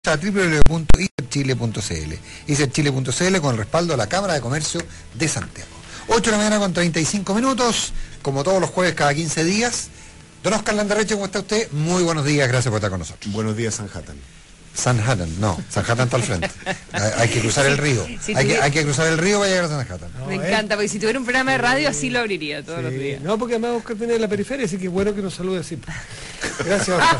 A www.icerchile.cl. icerchile.cl con el respaldo de la Cámara de Comercio de Santiago. 8 de la mañana con 35 minutos, como todos los jueves cada 15 días. Don Oscar Landerreche, ¿cómo está usted? Muy buenos días, gracias por estar con nosotros. Buenos días, Sanhattan. Sanhattan, no, Sanhattan está al frente. Hay que cruzar el río. Hay que cruzar el río para llegar a Sanhattan. No, me encanta, porque si tuviera un programa de radio así lo abriría todos los días. No, porque además Oscar tiene la periferia, así que es bueno que nos salude así. Gracias, Oscar.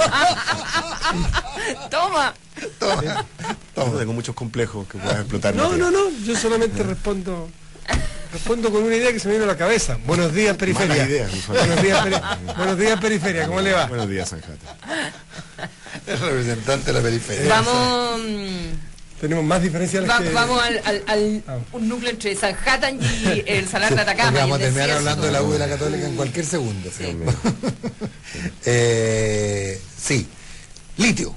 Toma. Tengo muchos complejos que puedas explotar. No, yo solamente respondo con una idea que se me vino a la cabeza. Buenos días, periferia. Buenos días, periferia, ¿cómo le va? Buenos días, Sanhattan. El representante de la periferia. Vamos. Tenemos más diferencias. Vamos al un núcleo entre Sanhattan y el Salar de Atacama. Vamos a terminar hablando de la U de la Católica en cualquier segundo. Sí. Sí. Litio.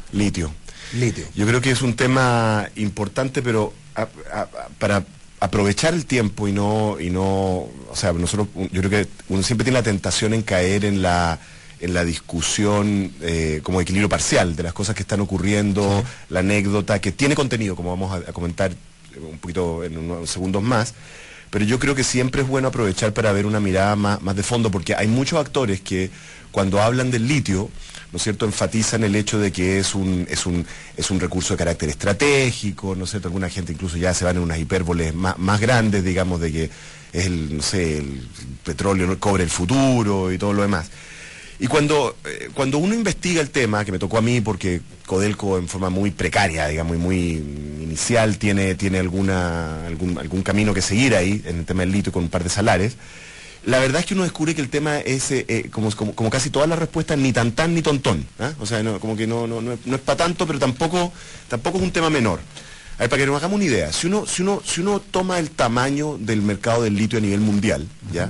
Yo creo que es un tema importante, pero para aprovechar el tiempo y no, o sea, nosotros, yo creo que uno siempre tiene la tentación en caer en la discusión como equilibrio parcial de las cosas que están ocurriendo, sí. La anécdota que tiene contenido, como vamos a comentar un poquito en unos segundos más, pero yo creo que siempre es bueno aprovechar para ver una mirada más de fondo, porque hay muchos actores que cuando hablan del litio, ¿no es cierto?, enfatizan el hecho de que es un recurso de carácter estratégico, ¿no es cierto? Alguna gente incluso ya se van en unas hipérboles más grandes, digamos, de que es el petróleo, el cobre, el futuro y todo lo demás. Y cuando uno investiga el tema, que me tocó a mí porque Codelco en forma muy precaria, digamos, y muy inicial, tiene algún camino que seguir ahí en el tema del litio con un par de salares, la verdad es que uno descubre que el tema es, como casi todas las respuestas, ni tan ni tontón, ¿eh? O sea, como que no es para tanto, pero tampoco es un tema menor. A ver, para que nos hagamos una idea, si uno toma el tamaño del mercado del litio a nivel mundial, ¿ya?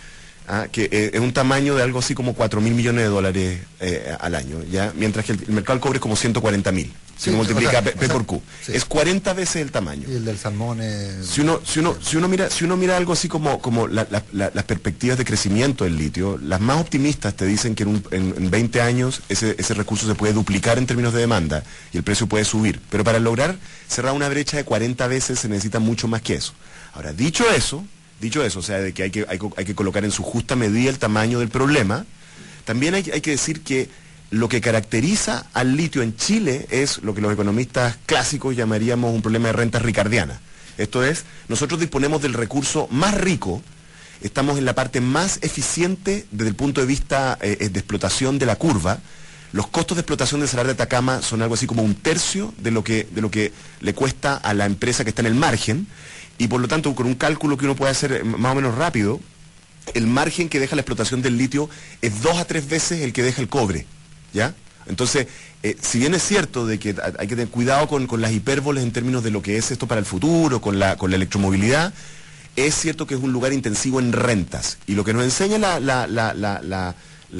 Que es un tamaño de algo así como 4.000 millones de dólares al año, ¿ya? Mientras que el mercado del cobre es como 140.000. Si uno multiplica P por Q. Sí. Es 40 veces el tamaño. Y el del salmón es... Si uno mira algo así como las perspectivas de crecimiento del litio, las más optimistas te dicen que en 20 años ese recurso se puede duplicar en términos de demanda y el precio puede subir. Pero para lograr cerrar una brecha de 40 veces se necesita mucho más que eso. Ahora, dicho eso, o sea, de que hay que colocar en su justa medida el tamaño del problema, también hay que decir que lo que caracteriza al litio en Chile es lo que los economistas clásicos llamaríamos un problema de rentas ricardianas. Esto es, nosotros disponemos del recurso más rico, estamos en la parte más eficiente desde el punto de vista de explotación de la curva. Los costos de explotación del Salar de Atacama son algo así como un tercio de lo que le cuesta a la empresa que está en el margen, y por lo tanto, con un cálculo que uno puede hacer más o menos rápido, el margen que deja la explotación del litio es 2 a 3 veces el que deja el cobre, ¿ya? Entonces, si bien es cierto de que hay que tener cuidado con las hipérboles en términos de lo que es esto para el futuro, con la electromovilidad, es cierto que es un lugar intensivo en rentas. Y lo que nos enseña la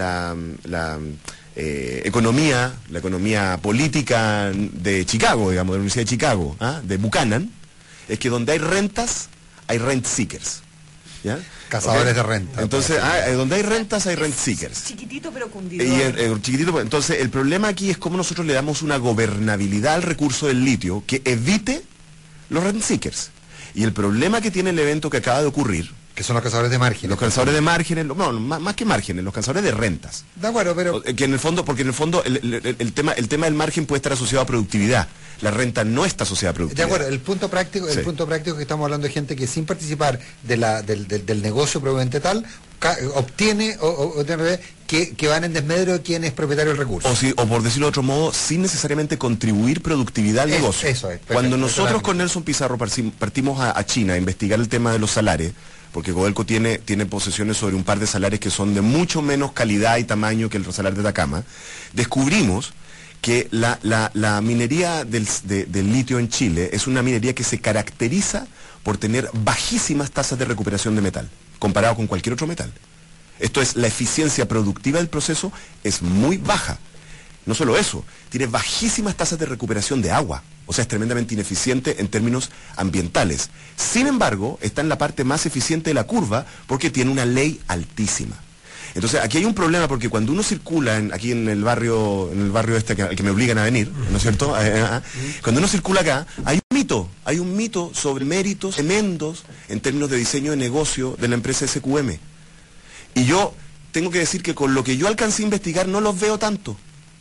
economía política de Chicago, digamos, de la Universidad de Chicago, de Buchanan, es que donde hay rentas, hay rent seekers, ¿ya? Cazadores de renta. Entonces, donde hay rentas, hay rent seekers. Chiquitito pero cundidor. Entonces, el problema aquí es cómo nosotros le damos una gobernabilidad al recurso del litio que evite los rent seekers. Y el problema que tiene el evento que acaba de ocurrir, que son los cazadores de márgenes. Los cazadores de márgenes, no, más que márgenes, los cazadores de rentas. De acuerdo, pero... Que en el fondo, porque en el fondo el tema del margen puede estar asociado a productividad. La renta no está asociada a productividad. De acuerdo, el punto práctico es que estamos hablando de gente que sin participar del negocio probablemente tal, obtiene que van en desmedro de quien es propietario del recurso. O por decirlo de otro modo, sin necesariamente contribuir productividad al negocio. Eso es. Cuando nosotros con Nelson Pizarro partimos a China a investigar el tema de los salares, porque Codelco tiene posesiones sobre un par de salares que son de mucho menos calidad y tamaño que el salar de Atacama, descubrimos que la minería del litio en Chile es una minería que se caracteriza por tener bajísimas tasas de recuperación de metal, comparado con cualquier otro metal. Esto es, la eficiencia productiva del proceso es muy baja. No solo eso, tiene bajísimas tasas de recuperación de agua, o sea, es tremendamente ineficiente en términos ambientales. Sin embargo, está en la parte más eficiente de la curva porque tiene una ley altísima. Entonces, aquí hay un problema porque cuando uno circula aquí en el barrio este al que me obligan a venir, ¿no es cierto? Cuando uno circula acá, hay un mito sobre méritos tremendos en términos de diseño de negocio de la empresa SQM. Y yo tengo que decir que con lo que yo alcancé a investigar no los veo tanto.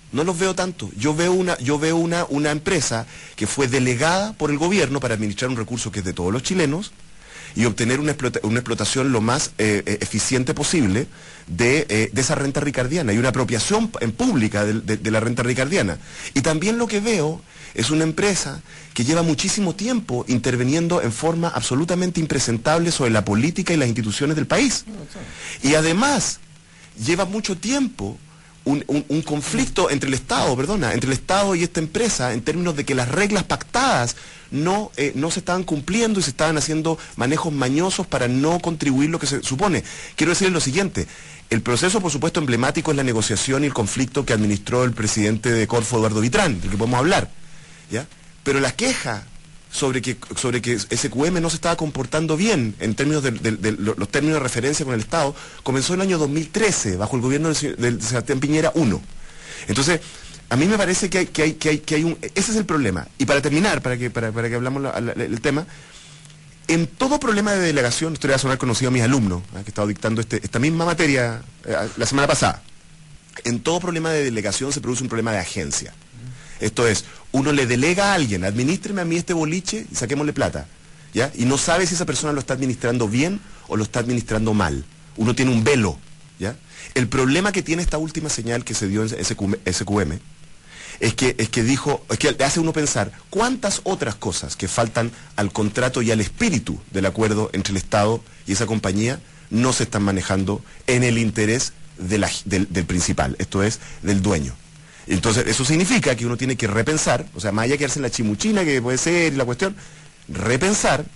Yo veo una empresa que fue delegada por el gobierno para administrar un recurso que es de todos los chilenos y obtener una explotación lo más eficiente posible de esa renta ricardiana y una apropiación en pública de la renta ricardiana. Y también lo que veo es una empresa que lleva muchísimo tiempo interviniendo en forma absolutamente impresentable sobre la política y las instituciones del país. Y además lleva mucho tiempo un conflicto entre el Estado y esta empresa en términos de que las reglas pactadas no se estaban cumpliendo y se estaban haciendo manejos mañosos para no contribuir lo que se supone. Quiero decirles lo siguiente, el proceso por supuesto emblemático es la negociación y el conflicto que administró el presidente de Corfo, Eduardo Vitrán, del que podemos hablar, ¿ya? Pero la queja sobre que SQM no se estaba comportando bien en términos de los términos de referencia con el Estado, comenzó en el año 2013, bajo el gobierno de Sebastián Piñera I. Entonces, a mí me parece que hay un... Ese es el problema. Y para terminar, para que hablamos el tema, en todo problema de delegación, esto le va a sonar conocido a mis alumnos, que he estado dictando esta misma materia la semana pasada, en todo problema de delegación se produce un problema de agencia. Esto es, uno le delega a alguien, administreme a mí este boliche y saquémosle plata, ¿ya? Y no sabe si esa persona lo está administrando bien o lo está administrando mal. Uno tiene un velo, ¿ya? El problema que tiene esta última señal que se dio en SQM es que hace uno pensar cuántas otras cosas que faltan al contrato y al espíritu del acuerdo entre el Estado y esa compañía no se están manejando en el interés del principal, esto es, del dueño. Entonces, eso significa que uno tiene que repensar, o sea, más allá de quedarse en la chimuchina que puede ser y la cuestión, repensar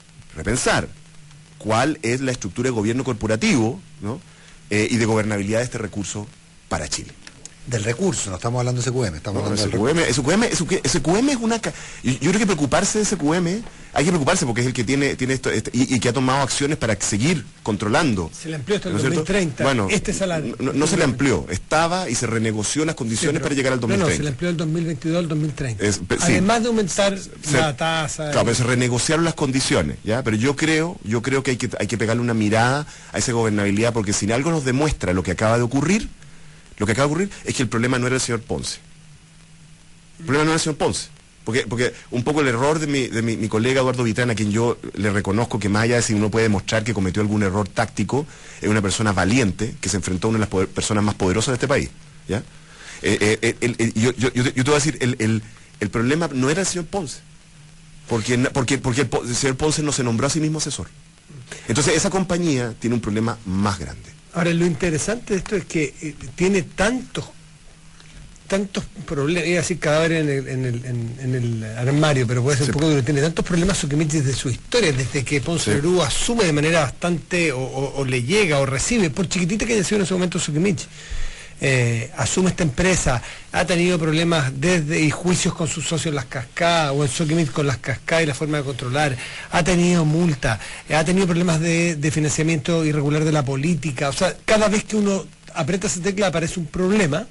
cuál es la estructura de gobierno corporativo, ¿no? Y de gobernabilidad de este recurso para Chile. Del recurso, no estamos hablando de SQM, estamos hablando del SQM es una... Yo creo que preocuparse de SQM, hay que preocuparse porque es el que tiene esto y que ha tomado acciones para seguir controlando. Se le amplió hasta el 2030, bueno, este salario. No se le amplió, estaba y se renegoció las condiciones para llegar al 2030. No, se le amplió del 2022 al 2030. Además de aumentar la tasa. Claro, pero se renegociaron las condiciones, ¿ya? Pero yo creo que hay que pegarle una mirada a esa gobernabilidad porque si algo nos demuestra lo que acaba de ocurrir es que el problema no era el señor Ponce. El problema no era el señor Ponce. Porque un poco el error de mi colega Eduardo Vitrán, a quien yo le reconozco que más allá de si uno puede demostrar que cometió algún error táctico, es una persona valiente que se enfrentó a una de las personas más poderosas de este país. ¿Ya? Yo te voy a decir, el problema no era el señor Ponce. Porque el señor Ponce no se nombró a sí mismo asesor. Entonces esa compañía tiene un problema más grande. Ahora, lo interesante de esto es que tiene tantos problemas, iba a decir cadáveres en el armario, pero puede ser un poco duro, tiene tantos problemas Soquimich desde su historia, desde que Ponce Lerú asume de manera bastante, o le llega, o recibe, por chiquitita que haya sido en ese momento Soquimich, asume esta empresa, ha tenido problemas y juicios con sus socios en Las Cascadas, o en Soquimich con Las Cascadas y la forma de controlar, ha tenido multa, ha tenido problemas de financiamiento irregular de la política, o sea, cada vez que uno aprieta esa tecla aparece un problema.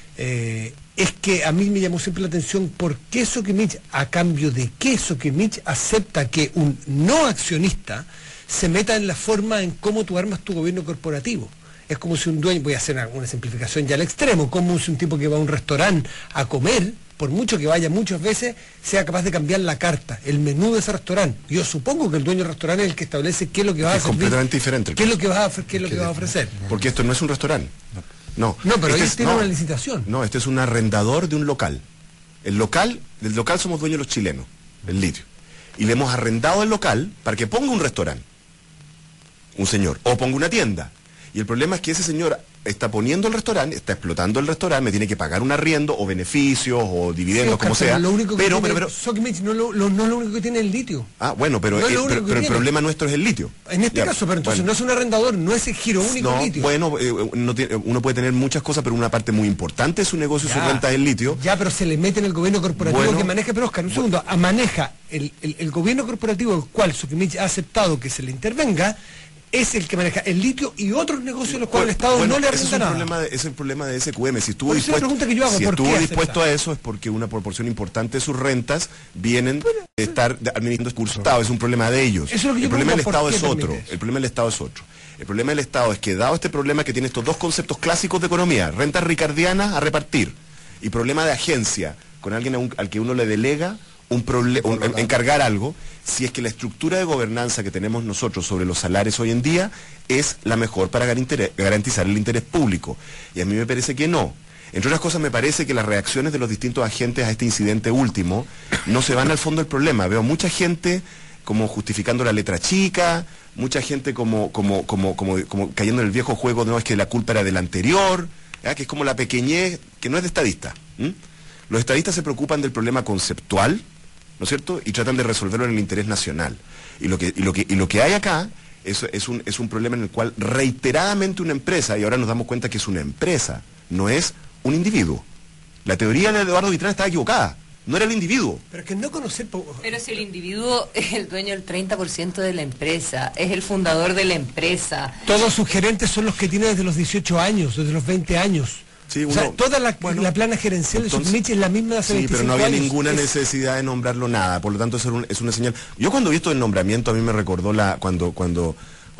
Es que a mí me llamó siempre la atención por qué Soquimich, a cambio de qué Soquimich acepta que un no accionista se meta en la forma en cómo tú armas tu gobierno corporativo. Es como si un dueño, voy a hacer una simplificación ya al extremo, como si un tipo que va a un restaurante a comer, por mucho que vaya muchas veces, sea capaz de cambiar la carta, el menú de ese restaurante. Yo supongo que el dueño del restaurante es el que establece qué es lo que va a hacer. Es completamente diferente. ¿Qué es lo que va a ofrecer? Porque esto no es un restaurante. No, pero ellos tienen una licitación. No, este es un arrendador de un local. Del local somos dueños los chilenos, el litio. Y le hemos arrendado el local para que ponga un restaurante, un señor, o ponga una tienda. Y el problema es que ese señor está poniendo el restaurante, está explotando el restaurante, me tiene que pagar un arriendo, o beneficios, o dividendos, como sea. Pero Soquimich no es lo único que tiene el litio. Ah, bueno, pero el problema nuestro es el litio. En este caso, pero entonces no es un arrendador, no es el giro único litio. Bueno, uno puede tener muchas cosas, pero una parte muy importante de su negocio, su renta es el litio. Ya, pero se le mete en el gobierno corporativo que maneja, pero Oscar, un segundo, maneja el gobierno corporativo, el cual Soquimich ha aceptado que se le intervenga. es el que maneja el litio y otros negocios los cuales el Estado no le arrenda nada. Ese es el problema de SQM. Si estuvo dispuesto a eso es porque una proporción importante de sus rentas vienen de estar administrando el curso Estado. Es un problema de ellos. El problema del Estado es otro. El problema del Estado es otro. El problema del Estado es que, dado este problema que tiene estos dos conceptos clásicos de economía, rentas ricardianas a repartir y problema de agencia, con alguien al que uno le delega encargar algo, si es que la estructura de gobernanza que tenemos nosotros sobre los salarios hoy en día es la mejor para garantizar el interés público. Y a mí me parece que no. Entre otras cosas, me parece que las reacciones de los distintos agentes a este incidente último no se van al fondo del problema. Veo mucha gente como justificando la letra chica, mucha gente como cayendo en el viejo juego, no, es que la culpa era del anterior, que es como la pequeñez, que no es de estadista. Los estadistas se preocupan del problema conceptual, ¿no es cierto? Y tratan de resolverlo en el interés nacional. Y lo que hay acá es un problema en el cual reiteradamente una empresa, y ahora nos damos cuenta que es una empresa, no es un individuo. La teoría de Eduardo Vitrán estaba equivocada. No era el individuo. Pero que no conocer... Pero si el individuo es el dueño del 30% de la empresa, es el fundador de la empresa. Todos sus gerentes son los que tiene desde los 18 años, desde los 20 años. Sí, toda la plana gerencial de Submich es la misma de hace 25 pero no había años. ninguna necesidad de nombrarlo nada, por lo tanto es una señal. Yo cuando vi esto del nombramiento, a mí me recordó cuando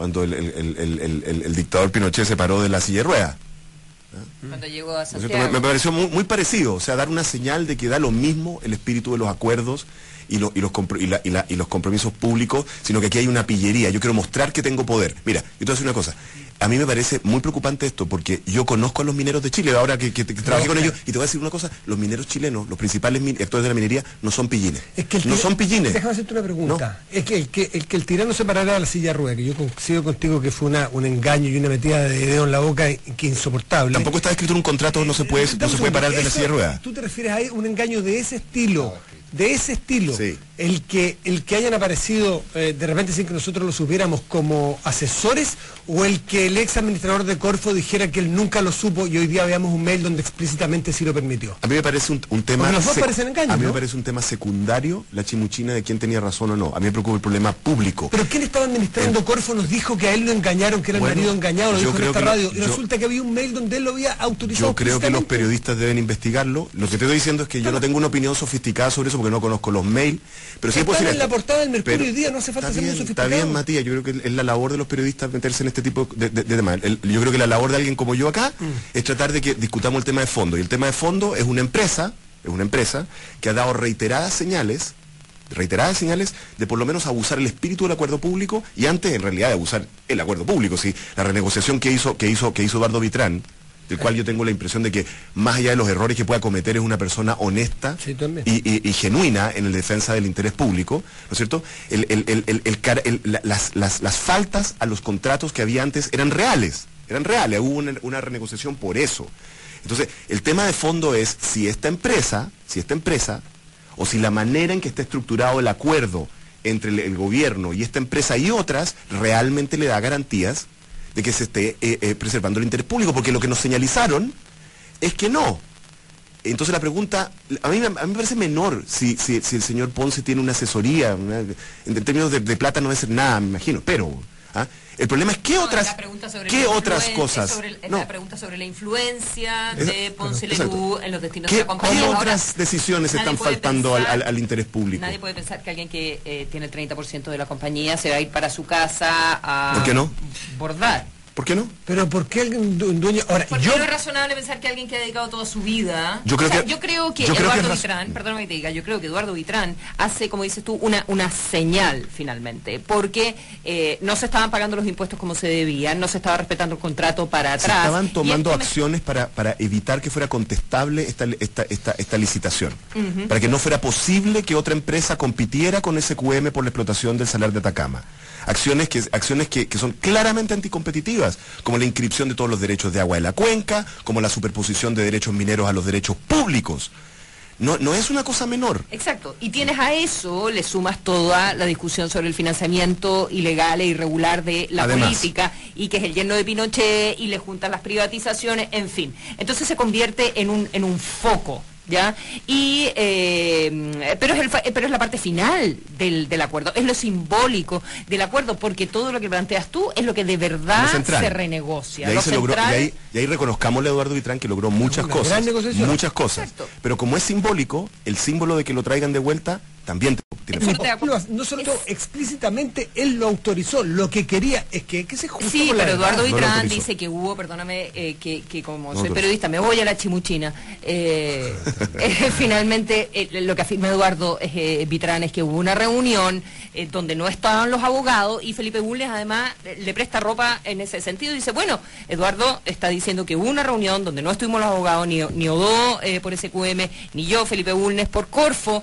el dictador Pinochet se paró de la silla de ruedas. Cuando llegó a Santiago. Me pareció muy parecido, o sea, dar una señal de que da lo mismo el espíritu de los acuerdos y los compromisos públicos, sino que aquí hay una pillería. Yo quiero mostrar que tengo poder. Mira, yo te voy a decir una cosa. A mí me parece muy preocupante esto, porque yo conozco a los mineros de Chile, ahora que trabajé con ellos, y te voy a decir una cosa, los mineros chilenos, los principales actores de la minería, no son pillines. No son pillines. Déjame hacerte una pregunta. No. Es que el tirano se parara de la silla de ruedas, que yo coincido contigo que fue un engaño y una metida de dedo en la boca que insoportable. Tampoco está escrito en un contrato, no se puede parar de la silla de ruedas. ¿Tú te refieres a un engaño de ese estilo? Sí. el que hayan aparecido de repente sin que nosotros lo supiéramos como asesores, o el que el ex administrador de Corfo dijera que él nunca lo supo y hoy día veamos un mail donde explícitamente sí lo permitió. A mí me parece un tema... Porque los dos parecen engaños, a mí me parece un tema secundario, la chimuchina de quién tenía razón o no. A mí me preocupa el problema público. Pero ¿quién estaba administrando Corfo? Nos dijo que a él lo engañaron, que era el marido engañado, lo dijo en esta radio, y resulta que había un mail donde él lo había autorizado. Yo creo que los periodistas deben investigarlo. Lo que te estoy diciendo es que yo no tengo una opinión sofisticada sobre eso porque no conozco los mails, pero sí están en la portada del Mercurio hoy día, no hace falta ser muy sofisticado. Está bien, Matías, yo creo que es la labor de los periodistas meterse en este tipo de temas. Yo creo que la labor de alguien como yo acá es tratar de que discutamos el tema de fondo, y el tema de fondo es una empresa que ha dado reiteradas señales de por lo menos abusar el espíritu del acuerdo público, y antes en realidad de abusar el acuerdo público. ¿Sí? La renegociación que hizo Eduardo Vitrán, del cual yo tengo la impresión de que más allá de los errores que pueda cometer es una persona honesta y genuina en la defensa del interés público, ¿no es cierto? Las faltas a los contratos que había antes eran reales, hubo una renegociación por eso. Entonces, el tema de fondo es si esta empresa, o si la manera en que está estructurado el acuerdo entre el gobierno y esta empresa y otras, realmente le da garantías de que se esté preservando el interés público, porque lo que nos señalizaron es que no. Entonces la pregunta, a mí me parece menor si el señor Ponce tiene una asesoría, en términos de plata no debe ser nada, me imagino, pero el problema es qué otras cosas. La pregunta sobre la influencia de Ponce Lerú en los destinos de la compañía. ¿Qué otras decisiones están faltando al interés público? Nadie puede pensar que alguien que tiene el 30% de la compañía se va a ir para su casa a... ¿Por qué no? Bordar. ¿Por qué no? Pero ¿por qué alguien dueño? Ahora, porque no es razonable pensar que alguien que ha dedicado toda su vida... Yo creo que Eduardo Vitrán, perdóname que te diga, yo creo que Eduardo Vitrán hace, como dices tú, una señal finalmente, porque no se estaban pagando los impuestos como se debían, no se estaba respetando el contrato para atrás. Se estaban tomando acciones para evitar que fuera contestable esta licitación, para que no fuera posible que otra empresa compitiera con SQM por la explotación del Salar de Atacama. Acciones que son claramente anticompetitivas, como la inscripción de todos los derechos de agua de la cuenca, como la superposición de derechos mineros a los derechos públicos. No es una cosa menor. Exacto. Y tienes a eso, le sumas toda la discusión sobre el financiamiento ilegal e irregular de la política, y que es el yerno de Pinochet, y le juntan las privatizaciones, en fin. Entonces se convierte en un foco ¿ya? Y pero es la parte final del acuerdo, es lo simbólico del acuerdo, porque todo lo que planteas tú es lo que de verdad se renegocia. Y ahí reconozcamosle a Eduardo Vitrán que logró muchas cosas. Exacto. Pero como es simbólico, el símbolo de que lo traigan de vuelta también tiene no solo explícitamente él lo autorizó, lo que quería es que se justo. Sí, pero Eduardo Vitrán dice que hubo, perdóname, que como soy periodista me voy a la chimuchina. Finalmente lo que afirma Eduardo Vitrán es que hubo una reunión donde no estaban los abogados, y Felipe Bulnes además le presta ropa en ese sentido y dice, bueno, Eduardo está diciendo que hubo una reunión donde no estuvimos los abogados, ni Odó por SQM, ni yo, Felipe Bulnes, por Corfo,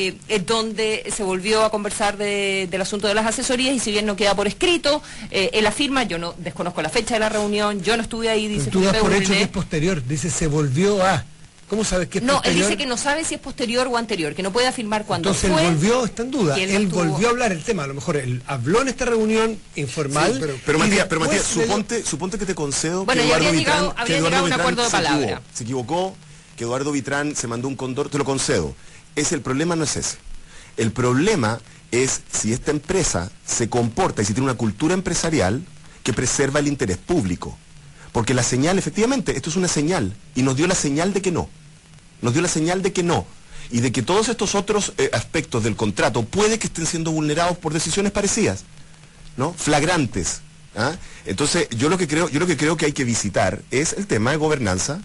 donde se volvió a conversar del asunto de las asesorías, y si bien no queda por escrito, él afirma, yo no desconozco la fecha de la reunión, yo no estuve ahí, dice Felipe Bulnes. Tú das por hecho que es posterior, dice se volvió a... ¿Cómo sabes que es posterior? No, él dice que no sabe si es posterior o anterior, que no puede afirmar cuándo fue. Entonces él volvió, está en duda, él volvió a hablar el tema, a lo mejor él habló en esta reunión informal. Sí, pero Matías, suponte que te concedo que Eduardo Vitrán había llegado a un acuerdo de palabra. Se equivocó, que Eduardo Vitrán se mandó un condor, te lo concedo. El problema no es ese. El problema es si esta empresa se comporta y si tiene una cultura empresarial que preserva el interés público. Porque la señal, efectivamente, esto es una señal, y nos dio la señal de que no. Nos dio la señal de que no. Y de que todos estos otros aspectos del contrato puede que estén siendo vulnerados por decisiones parecidas, ¿no? Flagrantes. ¿Ah? Entonces, yo lo que creo que hay que visitar es el tema de gobernanza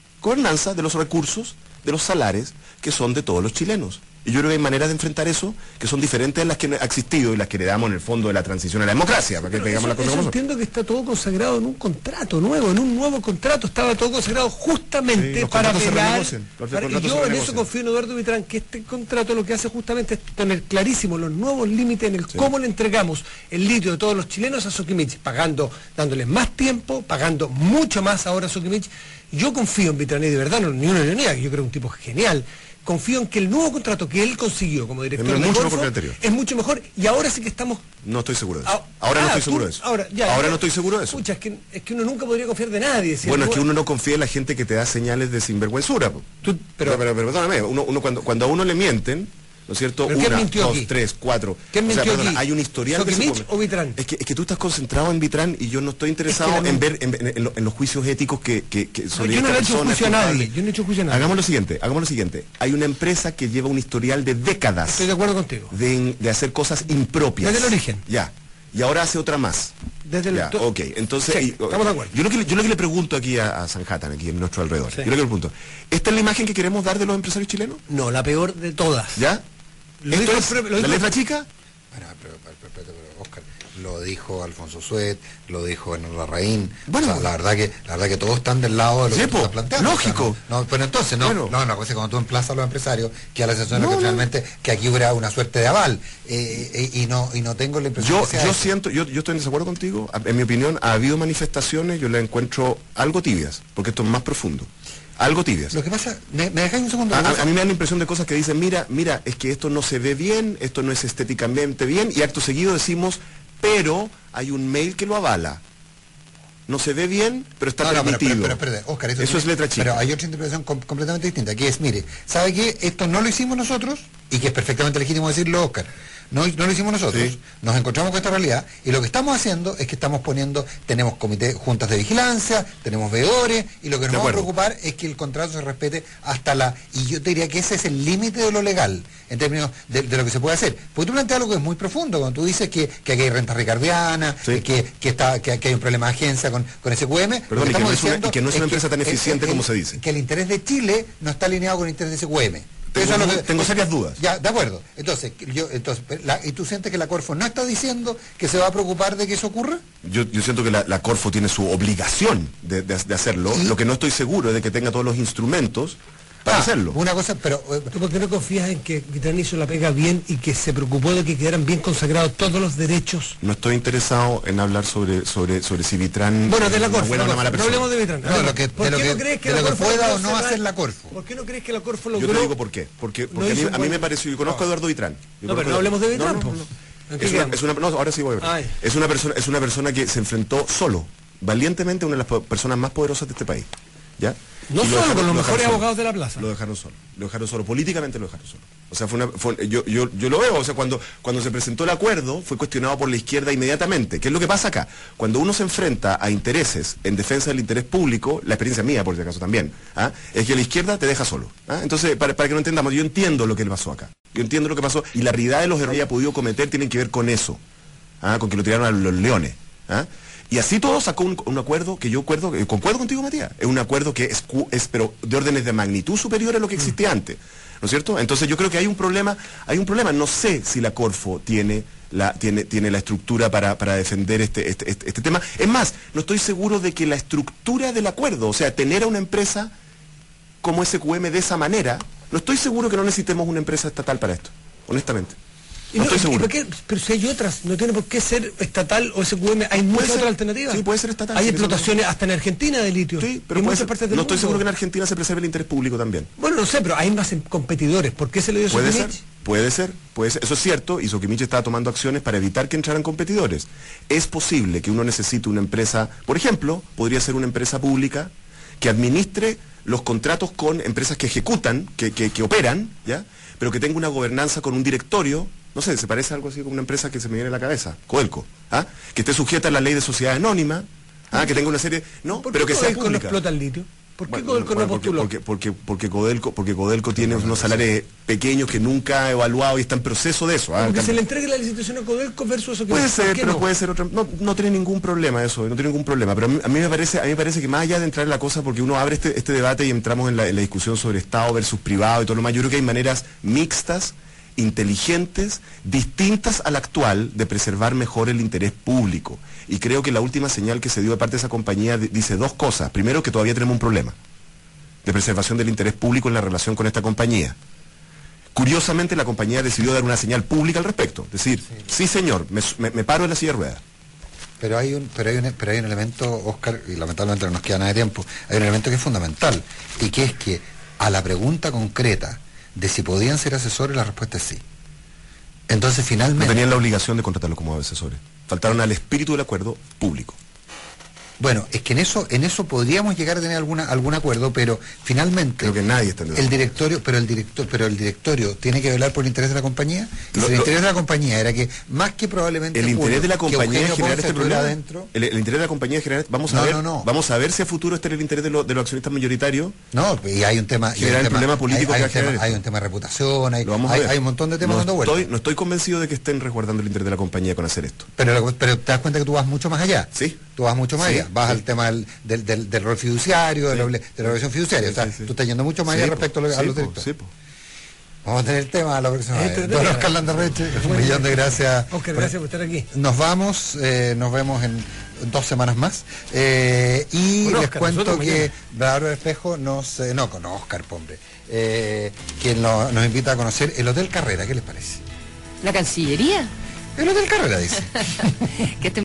de los recursos, de los salares, que son de todos los chilenos. Y yo creo que hay maneras de enfrentar eso que son diferentes de las que ha existido y las que heredamos en el fondo de la transición a la democracia. Para que pegamos la cosa como entiendo que está todo consagrado en un contrato nuevo, en un nuevo contrato, estaba todo consagrado justamente para velar. Y yo en eso confío en Eduardo Vitrán, que este contrato lo que hace justamente es tener clarísimos los nuevos límites en el cómo le entregamos el litio de todos los chilenos a Sokimich, dándoles más tiempo, pagando mucho más ahora a Sokimich. Yo confío en Vitrán, y de verdad, ni una ironía, yo creo que un tipo genial. Confío en que el nuevo contrato que él consiguió como director de Corfo es mucho mejor, y ahora sí que estamos... No estoy seguro de eso. Ahora no estoy seguro de eso. Ahora no estoy seguro de eso. Pucha, es que uno nunca podría confiar de nadie. Bueno, es que uno no confía en la gente que te da señales de sinvergüenzura. Pero perdóname, cuando a uno le mienten, ¿no es cierto? Una, dos, aquí? Tres, cuatro. ¿Quién mintió aquí? Hay un historial de ¿Sokimich o Vitrán? Es que tú estás concentrado en Vitrán y yo no estoy interesado en ver en los juicios éticos que sobre yo no le he hecho juicio a nadie. Yo no he hecho juicio a nadie. Hagamos lo siguiente. Hay una empresa que lleva un historial de décadas. Estoy de acuerdo contigo. De hacer cosas impropias. Desde el origen. Ya. Y ahora hace otra más. Desde el ok, entonces estamos de acuerdo. Yo lo que le pregunto aquí a Sanhattan, aquí en nuestro alrededor, yo lo que le pregunto, ¿esta es la imagen que queremos dar de los empresarios chilenos? No, la peor de todas. ¿Ya? ¿Esto es la letra chica? Pero, Oscar, lo dijo Alfonso Suet, lo dijo Enor Larraín. Bueno, o sea, la verdad que todos están del lado de lo que tú estás planteando. Lógico. O sea, pero entonces, una cosa es cuando tú emplazas a los empresarios, que a la sensación que finalmente que aquí hubiera una suerte de aval, y no tengo la impresión yo estoy en desacuerdo contigo. En mi opinión, ha habido manifestaciones, yo las encuentro algo tibias, porque esto es más profundo. Algo tibias. Lo que pasa, ¿me dejáis un segundo? A mí me da la impresión de cosas que dicen, mira, es que esto no se ve bien, esto no es estéticamente bien, y acto seguido decimos, pero hay un mail que lo avala. No se ve bien, pero está permitido. Pero espérate, Oscar, eso es letra chica. Pero hay otra interpretación completamente distinta, que es, mire, ¿sabe qué? Esto no lo hicimos nosotros, y que es perfectamente legítimo decirlo, Oscar. No lo hicimos nosotros, sí. Nos encontramos con esta realidad, y lo que estamos haciendo es que tenemos comités, juntas de vigilancia, tenemos veedores, y lo que nos va a preocupar es que el contrato se respete y yo te diría que ese es el límite de lo legal, en términos de lo que se puede hacer. Porque tú planteas algo que es muy profundo, cuando tú dices que aquí hay renta ricardiana, sí. que hay un problema de agencia con SQM. Perdón, y que no es una empresa tan eficiente como se dice. Que el interés de Chile no está alineado con el interés de SQM. Tengo serias dudas. Ya, de acuerdo. Entonces, ¿y tú sientes que la Corfo no está diciendo que se va a preocupar de que eso ocurra? Yo siento que la Corfo tiene su obligación de hacerlo. ¿Y? Lo que no estoy seguro es de que tenga todos los instrumentos para hacerlo. Una cosa, pero... ¿Tú por qué no confías en que Vitrán hizo la pega bien y que se preocupó de que quedaran bien consagrados todos los derechos? No estoy interesado en hablar sobre si Vitrán... Bueno, de la Corfo, buena o una mala persona. No hablemos de Vitrán. ¿Por qué no crees que la Corfo pueda o no hacer la Corfo? ¿Por qué no crees que la Corfo logró...? Yo te digo por qué. Porque a mí me pareció... Yo conozco a Eduardo Vitrán. Pero no hablemos de Vitrán. Ahora sí voy a ver. Es una persona que se enfrentó solo, valientemente, a una de las personas más poderosas de este país. ¿ya? No solo con los mejores abogados de la plaza. Lo dejaron solo, políticamente lo dejaron solo. O sea, yo lo veo, o sea, cuando se presentó el acuerdo, fue cuestionado por la izquierda inmediatamente. ¿Qué es lo que pasa acá? Cuando uno se enfrenta a intereses en defensa del interés público, la experiencia mía, por si acaso también, es que la izquierda te deja solo. Entonces, para que no entendamos, yo entiendo lo que le pasó acá. Yo entiendo lo que pasó, y la realidad de los errores que haya podido cometer tienen que ver con eso, con que lo tiraron a los leones. Y así todo sacó un acuerdo que yo concuerdo contigo, Matías. Es un acuerdo que es pero de órdenes de magnitud superior a lo que existía antes. ¿No es cierto? Entonces yo creo que hay un problema. No sé si la Corfo tiene la estructura para defender este tema. Es más, no estoy seguro de que la estructura del acuerdo, o sea, tener a una empresa como SQM de esa manera, no estoy seguro que no necesitemos una empresa estatal para esto, honestamente. No estoy seguro. Pero si hay otras, no tiene por qué ser estatal o SQM, hay muchas otras alternativas. Sí, puede ser estatal. Hay explotaciones hasta en Argentina de litio. Sí, pero no estoy seguro que en Argentina se preserve el interés público también. Bueno, no sé, pero hay más competidores. ¿Por qué se le dio Soquimich? Puede ser. Eso es cierto, y Soquimich estaba tomando acciones para evitar que entraran competidores. Es posible que uno necesite una empresa, por ejemplo, podría ser una empresa pública que administre los contratos con empresas que ejecutan, que operan, ¿ya? Pero que tenga una gobernanza con un directorio. No sé, se parece a algo así como una empresa que se me viene a la cabeza, Codelco, que esté sujeta a la ley de sociedad anónima, que tenga una serie, pero que sea pública. No explota el litio? ¿Por qué Codelco no postuló? Porque Codelco tiene unos salarios pequeños que nunca ha evaluado y está en proceso de eso. Porque se le entregue la licitación a Codelco versus eso que puede ser, pero puede ser otra. No tiene ningún problema eso, no tiene ningún problema. Pero a mí me parece que más allá de entrar en la cosa, porque uno abre este debate y entramos en la discusión sobre Estado versus privado y todo lo más, yo creo que hay maneras mixtas, inteligentes, distintas a la actual, de preservar mejor el interés público. Y creo que la última señal que se dio de parte de esa compañía dice dos cosas. Primero, que todavía tenemos un problema de preservación del interés público en la relación con esta compañía. Curiosamente, la compañía decidió dar una señal pública al respecto. Decir, sí señor, me paro en la silla de ruedas. Pero hay un elemento, Óscar, y lamentablemente no nos queda nada de tiempo, hay un elemento que es fundamental, y que es que a la pregunta concreta de si podían ser asesores, la respuesta es sí. Entonces, finalmente... No tenían la obligación de contratarlos como asesores. Faltaron al espíritu del acuerdo público. Bueno, es que en eso podríamos llegar a tener algún acuerdo, pero finalmente creo que nadie está en el directorio tiene que velar por el interés de la compañía. Y si el interés de la compañía era que más que probablemente el interés de la compañía es generar este problema adentro, el interés de la compañía es generar, vamos a ver si a futuro este es el interés de los accionistas mayoritarios. No, y hay un tema, problema político, hay un tema de reputación, hay un montón de temas dando vueltas. No estoy convencido de que estén resguardando el interés de la compañía con hacer esto. Pero te das cuenta que tú vas mucho más allá. Sí. Tú vas mucho más allá. Vas al tema del rol fiduciario, de la obligación fiduciaria. O sea, tú estás yendo mucho más allá respecto a los directores. Vamos a tener el tema a la próxima vez. Don Óscar Landerreche, un millón de gracias. Óscar, gracias por estar aquí. Nos vamos, nos vemos en 2 semanas más. Y les cuento que Brador Espejo no con Óscar, hombre, quien nos invita a conocer el Hotel Carrera. ¿Qué les parece? ¿La Cancillería? El Hotel Carrera, dice.